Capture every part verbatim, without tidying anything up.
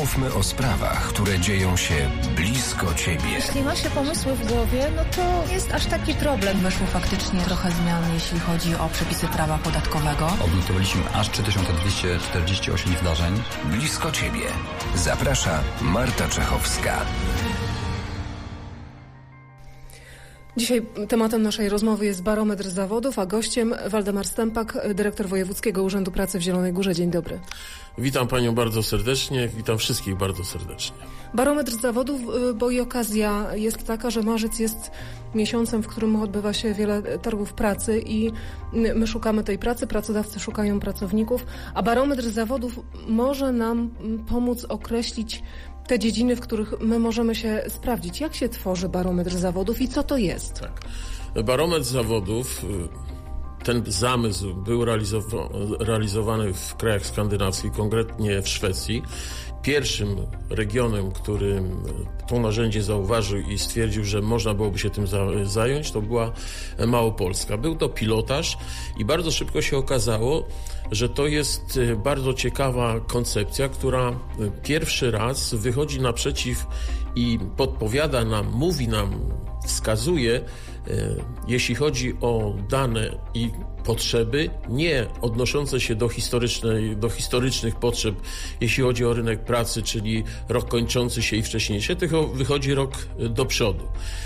Mówmy o sprawach, które dzieją się blisko Ciebie. Jeśli ma się pomysły w głowie, no to jest aż taki problem. Weszło faktycznie trochę zmian, jeśli chodzi o przepisy prawa podatkowego. Odnotowaliśmy aż trzy tysiące dwieście czterdzieści osiem zdarzeń. Blisko Ciebie. Zaprasza Marta Czechowska. Dzisiaj tematem naszej rozmowy jest barometr zawodów, a gościem Waldemar Stępak, dyrektor Wojewódzkiego Urzędu Pracy w Zielonej Górze. Dzień dobry. Witam Panią bardzo serdecznie, witam wszystkich bardzo serdecznie. Barometr zawodów, bo i okazja jest taka, że marzec jest miesiącem, w którym odbywa się wiele targów pracy i my szukamy tej pracy, pracodawcy szukają pracowników, a barometr zawodów może nam pomóc określić te dziedziny, w których my możemy się sprawdzić. Jak się tworzy barometr zawodów i co to jest? Tak. Barometr zawodów, ten zamysł był realizowa- realizowany w krajach skandynawskich, konkretnie w Szwecji. Pierwszym regionem, który to narzędzie zauważył i stwierdził, że można byłoby się tym za- zająć, to była Małopolska. Był to pilotaż i bardzo szybko się okazało, że to jest bardzo ciekawa koncepcja, która pierwszy raz wychodzi naprzeciw i podpowiada nam, mówi nam, wskazuje, jeśli chodzi o dane i potrzeby, nie odnoszące się do historycznej, do historycznych potrzeb, jeśli chodzi o rynek pracy, czyli rok kończący się i wcześniejszy, tylko wychodzi rok do przodu.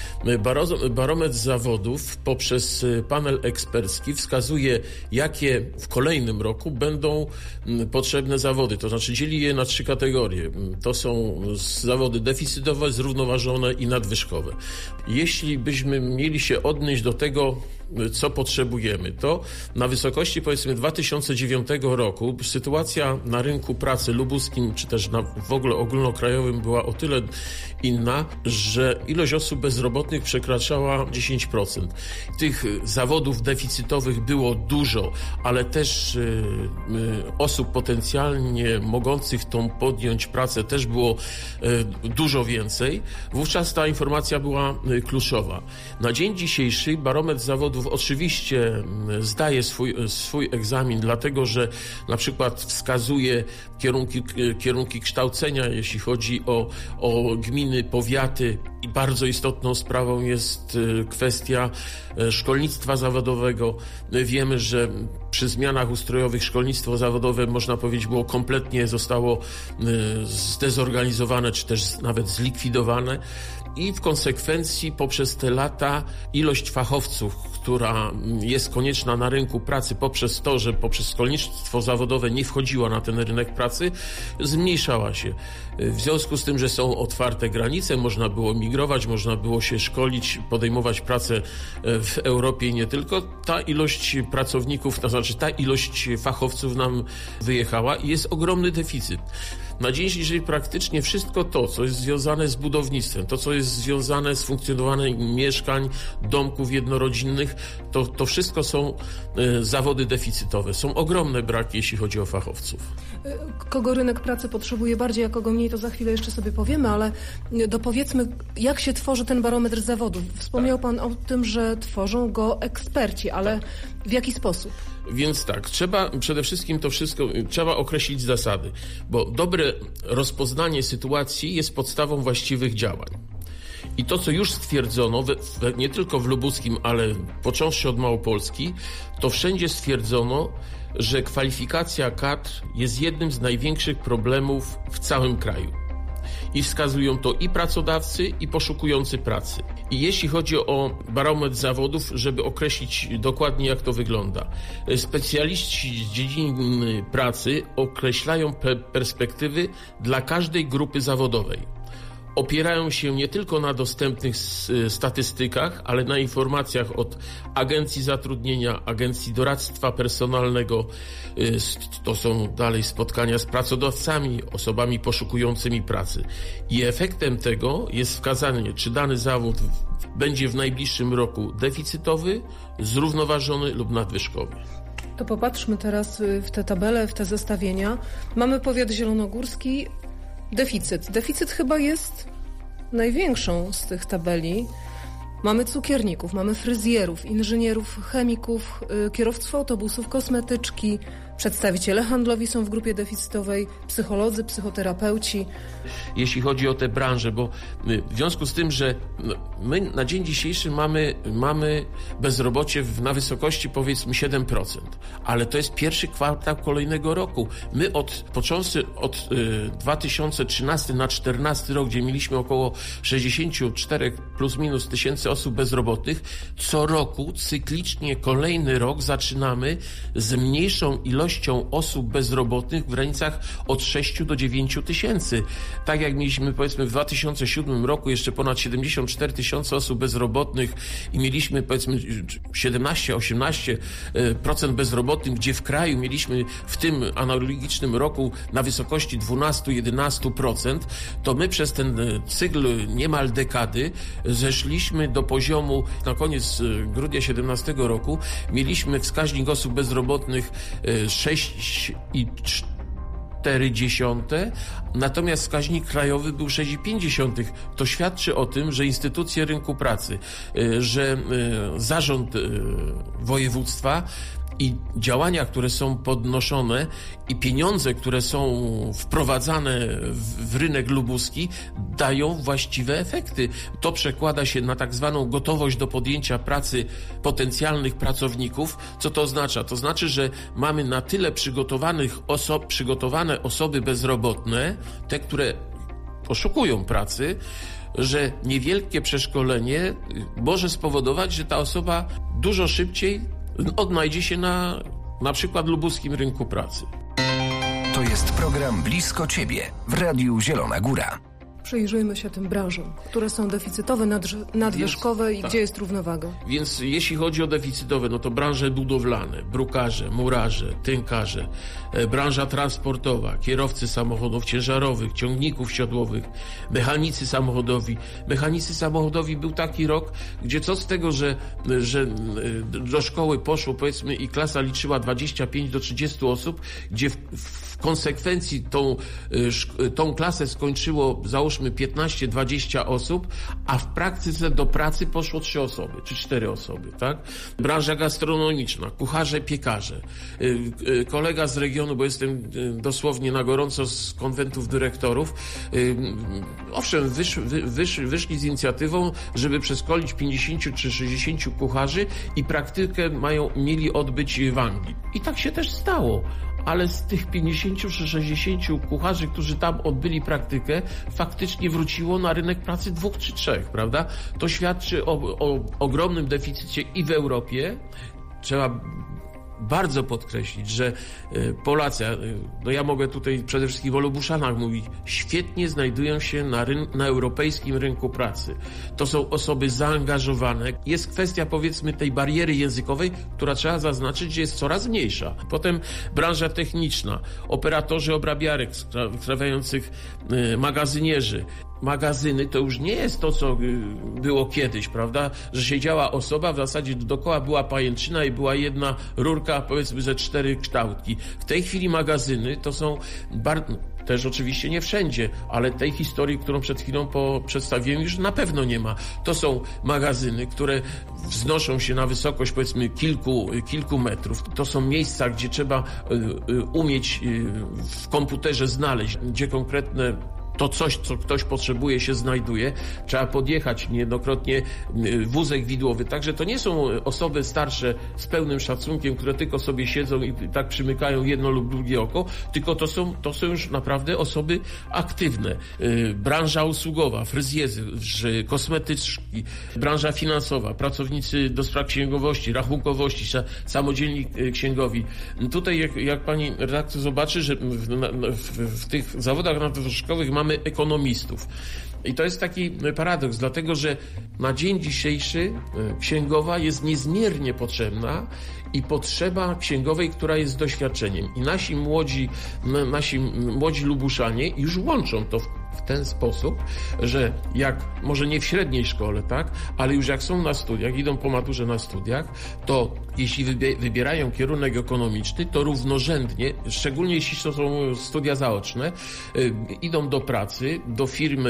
Barometr zawodów poprzez panel ekspercki wskazuje, jakie w kolejnym roku będą potrzebne zawody. To znaczy dzieli je na trzy kategorie. To są zawody deficytowe, zrównoważone i nadwyżkowe. Jeśli byśmy mieli się odnieść do tego, co potrzebujemy, to na wysokości powiedzmy dwa tysiące dziewiątego roku sytuacja na rynku pracy lubuskim, czy też na, w ogóle ogólnokrajowym była o tyle inna, że ilość osób bezrobotnych przekraczała dziesięć procent. Tych zawodów deficytowych było dużo, ale też y, y, osób potencjalnie mogących tą podjąć pracę też było y, dużo więcej. Wówczas ta informacja była y, kluczowa. Na dzień dzisiejszy barometr zawodów oczywiście zdaje swój, swój egzamin, dlatego że na przykład wskazuje kierunki, kierunki kształcenia, jeśli chodzi o, o gminy, powiaty i bardzo istotną sprawą jest kwestia szkolnictwa zawodowego. Wiemy, że przy zmianach ustrojowych szkolnictwo zawodowe, można powiedzieć, było kompletnie, zostało zdezorganizowane, czy też nawet zlikwidowane i w konsekwencji poprzez te lata ilość fachowców, która jest konieczna na rynku pracy poprzez to, że poprzez szkolnictwo zawodowe nie wchodziła na ten rynek pracy, zmniejszała się. W związku z tym, że są otwarte granice, można było migrować, można było się szkolić, podejmować pracę w Europie i nie tylko, ta ilość pracowników, to znaczy ta ilość fachowców nam wyjechała i jest ogromny deficyt. Na dzień dzisiejszy praktycznie wszystko to, co jest związane z budownictwem, to, co jest związane z funkcjonowaniem mieszkań, domków jednorodzinnych, to, to wszystko są y, zawody deficytowe. Są ogromne braki, jeśli chodzi o fachowców. Kogo rynek pracy potrzebuje bardziej, a kogo mniej, to za chwilę jeszcze sobie powiemy, ale dopowiedzmy, jak się tworzy ten barometr zawodów. Wspomniał Pan o tym, że tworzą go eksperci, ale w jaki sposób? Więc tak, trzeba przede wszystkim to wszystko, trzeba określić zasady, bo dobre rozpoznanie sytuacji jest podstawą właściwych działań. I to, co już stwierdzono, we, we, nie tylko w lubuskim, ale począwszy od Małopolski, to wszędzie stwierdzono, że kwalifikacja kadr jest jednym z największych problemów w całym kraju. I wskazują to i pracodawcy, i poszukujący pracy. I jeśli chodzi o barometr zawodów, żeby określić dokładnie, jak to wygląda. Specjaliści z dziedziny pracy określają pe- perspektywy dla każdej grupy zawodowej. Opierają się nie tylko na dostępnych statystykach, ale na informacjach od agencji zatrudnienia, agencji doradztwa personalnego. To są dalej spotkania z pracodawcami, osobami poszukującymi pracy. I efektem tego jest wskazanie, czy dany zawód będzie w najbliższym roku deficytowy, zrównoważony lub nadwyżkowy. To popatrzmy teraz w te tabele, w te zestawienia. Mamy powiat zielonogórski. Deficyt. Deficyt chyba jest największą z tych tabeli. Mamy cukierników, mamy fryzjerów, inżynierów, chemików, kierowców autobusów, kosmetyczki, przedstawiciele handlowi są w grupie deficytowej, psycholodzy, psychoterapeuci. Jeśli chodzi o tę branżę, bo w związku z tym, że my na dzień dzisiejszy mamy, mamy bezrobocie na wysokości powiedzmy siedem procent, ale to jest pierwszy kwartał kolejnego roku. My od, począwszy od y, dwa tysiące trzynasty na czternasty rok, gdzie mieliśmy około sześćdziesiąt cztery plus minus tysięcy osób bezrobotnych, co roku cyklicznie kolejny rok zaczynamy z mniejszą ilością osób bezrobotnych w granicach od sześciu do dziewięciu tysięcy. Tak jak mieliśmy powiedzmy w dwa tysiące siódmym roku jeszcze ponad siedemdziesiąt cztery tysiące osób bezrobotnych i mieliśmy powiedzmy siedemnaście do osiemnastu procent bezrobotnych, gdzie w kraju mieliśmy w tym analogicznym roku na wysokości dwanaście do jedenastu procent, to my przez ten cykl niemal dekady zeszliśmy do poziomu na koniec grudnia siedemnastego roku mieliśmy wskaźnik osób bezrobotnych sześć i cztery dziesiąte, natomiast wskaźnik krajowy był sześć i pięć dziesiątych. To świadczy o tym, że instytucje rynku pracy, że zarząd województwa i działania, które są podnoszone i pieniądze, które są wprowadzane w, w rynek lubuski, dają właściwe efekty. To przekłada się na tak zwaną gotowość do podjęcia pracy potencjalnych pracowników. Co to oznacza? To znaczy, że mamy na tyle przygotowanych oso- przygotowane osoby bezrobotne, te, które poszukują pracy, że niewielkie przeszkolenie może spowodować, że ta osoba dużo szybciej odnajdzie się na na przykład lubuskim rynku pracy. To jest program Blisko Ciebie w Radiu Zielona Góra. Przyjrzyjmy się tym branżom, które są deficytowe, nadrz- nadwyżkowe Więc, i tak. gdzie jest równowaga. Więc jeśli chodzi o deficytowe, no to branże budowlane, brukarze, murarze, tynkarze, e, branża transportowa, kierowcy samochodów ciężarowych, ciągników siodłowych, mechanicy samochodowi. Mechanicy samochodowi był taki rok, gdzie co z tego, że, że e, do szkoły poszło powiedzmy i klasa liczyła dwadzieścia pięć do trzydziestu osób, gdzie w, w konsekwencji tą, e, tą klasę skończyło załóżmy piętnaście dwadzieścia osób, a w praktyce do pracy poszło trzy osoby, czy cztery osoby, tak? Branża gastronomiczna, kucharze, piekarze. Kolega z regionu, bo jestem dosłownie na gorąco z konwentów dyrektorów, owszem, wysz, wysz, wyszli z inicjatywą, żeby przeszkolić pięćdziesięciu czy sześćdziesięciu kucharzy i praktykę mają, mieli odbyć w Anglii. I tak się też stało. Ale z tych pięćdziesięciu czy sześćdziesięciu kucharzy, którzy tam odbyli praktykę, faktycznie wróciło na rynek pracy dwóch czy trzech, prawda? To świadczy o, o ogromnym deficycie i w Europie. Trzeba bardzo podkreślić, że Polacy, no ja mogę tutaj przede wszystkim o Lubuszanach mówić, świetnie znajdują się na, ryn- na europejskim rynku pracy. To są osoby zaangażowane. Jest kwestia powiedzmy tej bariery językowej, która trzeba zaznaczyć, że jest coraz mniejsza. Potem branża techniczna, operatorzy obrabiarek sprawiających magazynierzy. Magazyny to już nie jest to, co było kiedyś, prawda? Że siedziała osoba, w zasadzie dookoła była pajęczyna i była jedna rurka, powiedzmy, ze cztery kształtki. W tej chwili magazyny to są bardzo... Też oczywiście nie wszędzie, ale tej historii, którą przed chwilą po przedstawiłem, już na pewno nie ma. To są magazyny, które wznoszą się na wysokość powiedzmy kilku, kilku metrów. To są miejsca, gdzie trzeba umieć w komputerze znaleźć, gdzie konkretne to coś, co ktoś potrzebuje, się znajduje. Trzeba podjechać niejednokrotnie wózek widłowy. Także to nie są osoby starsze z pełnym szacunkiem, które tylko sobie siedzą i tak przymykają jedno lub drugie oko, tylko to są, to są już naprawdę osoby aktywne. Branża usługowa, fryzjerzy, kosmetyczki, branża finansowa, pracownicy do spraw księgowości, rachunkowości, samodzielni księgowi. Tutaj jak, jak pani redaktor zobaczy, że w, w, w tych zawodach nadwyżkowych mamy Mamy ekonomistów. I to jest taki paradoks, dlatego że na dzień dzisiejszy księgowa jest niezmiernie potrzebna i potrzeba księgowej, która jest doświadczeniem. I nasi młodzi, nasi młodzi Lubuszanie już łączą to w, w ten sposób, że jak, może nie w średniej szkole, tak, ale już jak są na studiach, idą po maturze na studiach, to jeśli wybierają kierunek ekonomiczny, to równorzędnie, szczególnie jeśli to są studia zaoczne, idą do pracy, do firmy,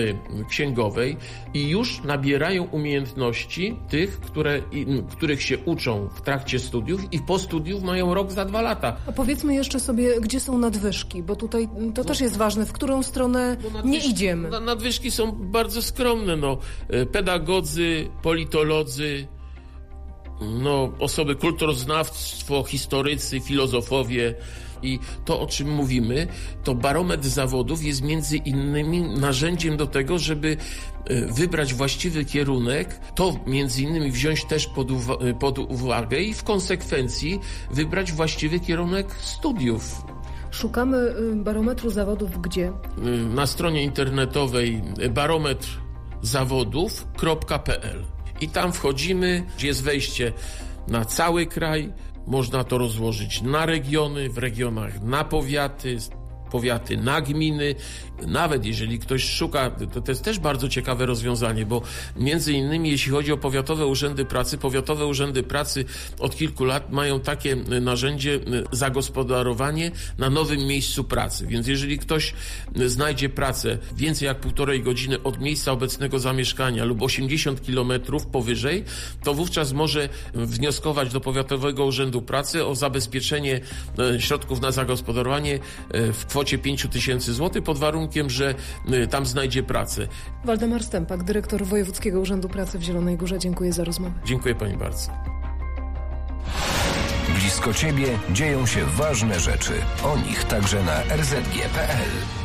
księgowej i już nabierają umiejętności tych, które, których się uczą w trakcie studiów i po studiów mają rok za dwa lata. A powiedzmy jeszcze sobie, gdzie są nadwyżki, bo tutaj to też jest ważne, w którą stronę nie idziemy. Nadwyżki są bardzo skromne, no. Pedagodzy, politolodzy, no, osoby kulturoznawstwo, historycy, filozofowie. I to, o czym mówimy, to barometr zawodów jest między innymi narzędziem do tego, żeby wybrać właściwy kierunek, to między innymi wziąć też pod, uwa- pod uwagę i w konsekwencji wybrać właściwy kierunek studiów. Szukamy barometru zawodów gdzie? Na stronie internetowej barometr zawodów kropka p l i tam wchodzimy, gdzie jest wejście na cały kraj. Można to rozłożyć na regiony, w regionach na powiaty, powiaty na gminy. Nawet jeżeli ktoś szuka, to, to jest też bardzo ciekawe rozwiązanie, bo między innymi jeśli chodzi o powiatowe urzędy pracy, powiatowe urzędy pracy od kilku lat mają takie narzędzie zagospodarowanie na nowym miejscu pracy. Więc jeżeli ktoś znajdzie pracę więcej jak półtorej godziny od miejsca obecnego zamieszkania lub osiemdziesiąt kilometrów powyżej, to wówczas może wnioskować do Powiatowego Urzędu Pracy o zabezpieczenie środków na zagospodarowanie w kwocie pięć tysięcy złotych pod warunkiem, że tam znajdzie pracę. Waldemar Stępak, dyrektor Wojewódzkiego Urzędu Pracy w Zielonej Górze. Dziękuję za rozmowę. Dziękuję pani bardzo. Blisko ciebie dzieją się ważne rzeczy. O nich także na r z g kropka p l.